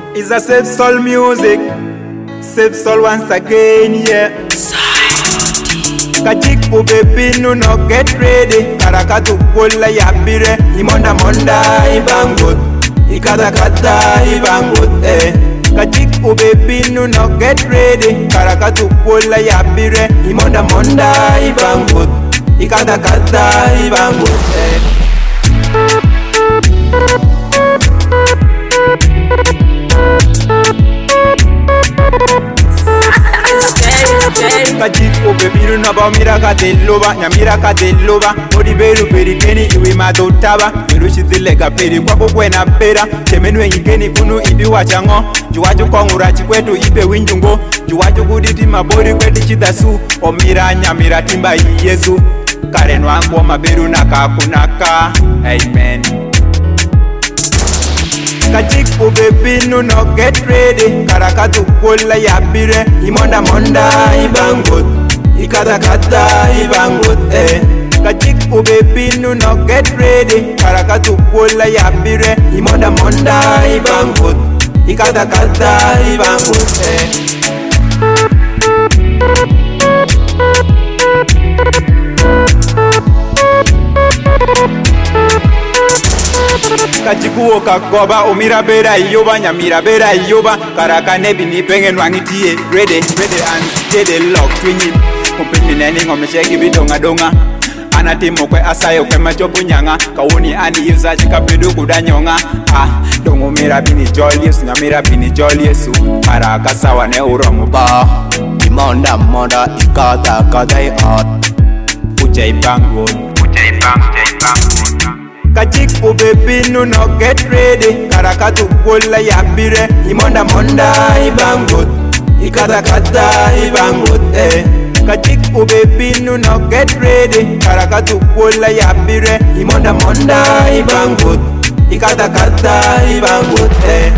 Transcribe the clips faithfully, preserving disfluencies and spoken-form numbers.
It's a Safe Soul music. Safe Soul once again, yeah. Kachiku baby no no get ready. Karakatu kola ya bire. Imonda monda ibangut. Ikada kata ibangut eh. Kachiku baby no no get ready. Karakatu kola ya bire. Imonda monda ibangut. Ikada kata ibangut eh. Kachiku baby no ba mira kateloba nyamira kateloba odi beru perikeni iwe matotaba irushithilega peri kwako kwena pera chemenu enyikeni kunu ibi wachango juwacho kongura chikwetu ibe winjungo juwacho kuditi mabori kweti chidasu omira nyamira timba Yesu kare nwangu maberu nakakunaka amen. Kachiku baby no no get ready. Karakatu kola ya bire. Imonda monda ibangut. Ikada kata ibangut eh. Kachiku baby no no get ready. Karakatu kola ya bire. Imonda monda ibangut. Ikada kata ibangut eh. Kachiku kagoba umira bera yoba nyamira bera yoba karaka nebi ni pengen wangitie ready ready and steady lock twinyi kupimi neni ngomeshegi bidonga donga anatimo kwe asayo kwe majobu nyanga kawuni ani yuza chikapidu kudanyonga ah dongo mira bini jolies nyamira bini jolies karaka sawa ne uromu ba imonda monda ikata kata iot ujai bango ujai bang ujai bang Kachiku baby no no get ready. Karakatu kola ya bire. Imonda monda ibangut. Ikada kata ibangut eh. Kachiku baby no no get ready. Karakatu kola ya bire. Imonda monda ibangut. Ikada kata ibangut eh.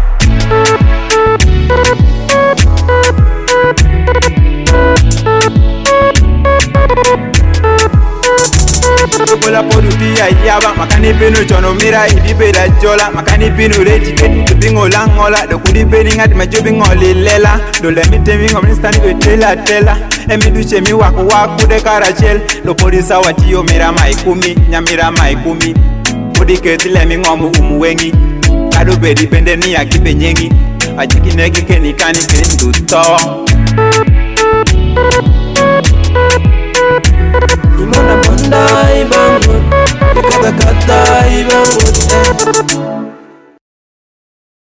Kola poduti ya yaba makani pinu chono mira idibe da jola makani pinu rejite tutingo langola do kudi beni ngati majobi ngoli lela do lemite mi ngomni stani be tela tela emi duche mi wako wako de karachel do polisa watiyo mira maikumi nyamira maikumi kudi ketile mi ngomu umuwengi kado bedi bende ni ya kibe nyengi ajiki negi keni kani kendu to Imonda monda ibangut, ikada kata ibangut eh.